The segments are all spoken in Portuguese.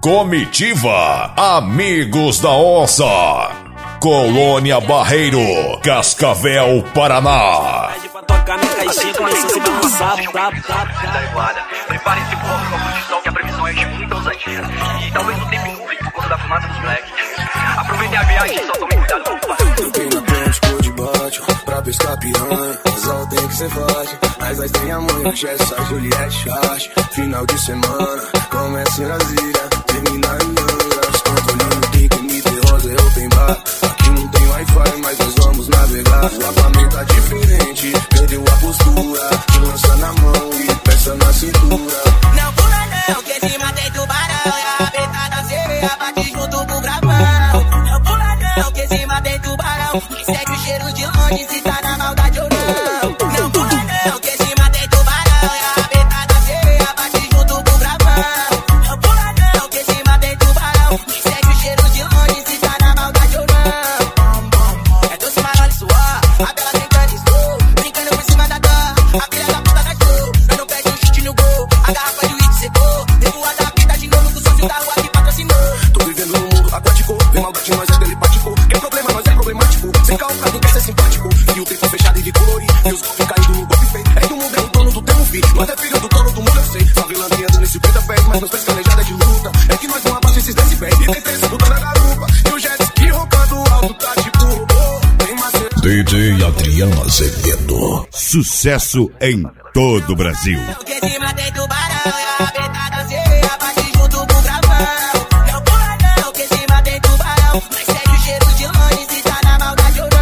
Comitiva Amigos da Onça, Colônia Barreiro, Cascavel, Paraná. Prepare-se por uma de sol que a previsão é de muito ousadia. E talvez o tempo mude por conta da fumaça dos moleques. Aproveitem a viagem, só tome cuidado com o pai. Troquei na prancha, cor de baixo, pra pescar piranha. Casal tem que ser fácil, mas nós tem a mãe. Hoje é só Juliette Charge. Final de semana, começa em Brasília, termina em Angra. Os controlinhos pique, MT Rosa é open bar. Aqui não tem Wi-Fi, mas nós vamos navegar. O apartamento tá diferente, perdeu a postura. Te lança na mão e peça na cintura. Não pula não, que se mata em tubarão. E a preta da sereia bate junto com o gravão. Não pula não, que se mata em tubarão. E segue o cheiro de longe se tá na maldade ou não. Não pula não, que se mata em tubarão. E a preta da sereia bate junto com o gravão. Não pula não, que se mata em tubarão. E segue o cheiro de longe se tá na maldade ou não. É doce, mas olha suor. A bela brincando estou, brincando por cima da dor. A filha da puta da show, eu não perde um chute no gol. A garrafa de uísque secou, revoada da vida de novo. Com o sócio da rua que patrocinou. Tô vivendo num mundo aquático, vem maldade, nós é telepático. Quer problema, nós é problemático. Sem calcado, quer ser simpático. E o tempo fechado e de colorir. E os golpes caindo no golpe feio. É que o mundo é o dono do teu filho. Nós é filho do dono do mundo, eu sei. Só vilandeando nesse 50 pés, mas nos pés calejada de luta. É que nós não abaixamos esses 10 pés. E tem 3 puta na garupa. E o jet ski roncando alto, tá tipo robô. Tem macete. DJ Adriano Azevedo, sucesso em todo o Brasil. Que se mata em tubarão. E a preta da sereia bate junto com o gravão. Não pula não, que se mata em tubarão. Mas segue o cheiro de longe se tá na maldade ou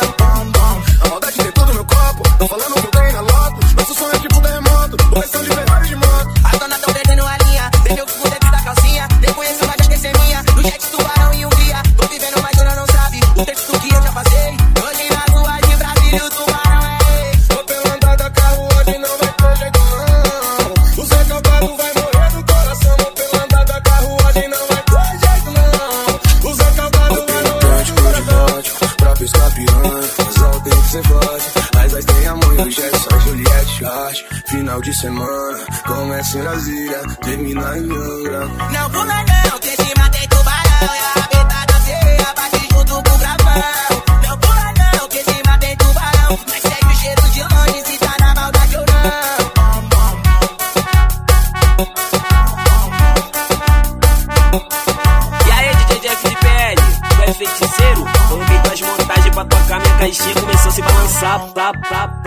não. A maldade dentro do meu copo. Tô falando que eu ganhei na loto. Nosso sonho é tipo terremoto. Correção de Ferrari de moto. As donas tão perdendo a linha. Deixa eu fico dentro da calcinha. Nem conheço, mas já quer ser minha. No jet tubarão e Hungria. Tô vivendo, mas ela não sabe o texto que eu já passei. Hoje na rua de Brasília o tubarão é ex. Tô pela andada, carro hoje não vai ter jeito não. O Zé Calcado vai morrer do coração. Tô pela andada, carro hoje não vai ter jeito não. O Zé Calcado vai morrer do coração. Pra pescar piranha, casal tem que ser fácil. Mas nós tem a mãe, hoje é só Juliette Charge. Final de semana, começa em Brasília, termina em Angra. Não pula não, que se mata em tubarão. E a preta da sereia bate junto com o gravão. Não pula não, que se mata em tubarão. Mas segue o cheiro de longe se tá na maldade ou não. E aí, DJ Jeff de PL, tu é feiticeiro? Coloquei tuas montagens pra tocar minha caixinha, começou a se balançar,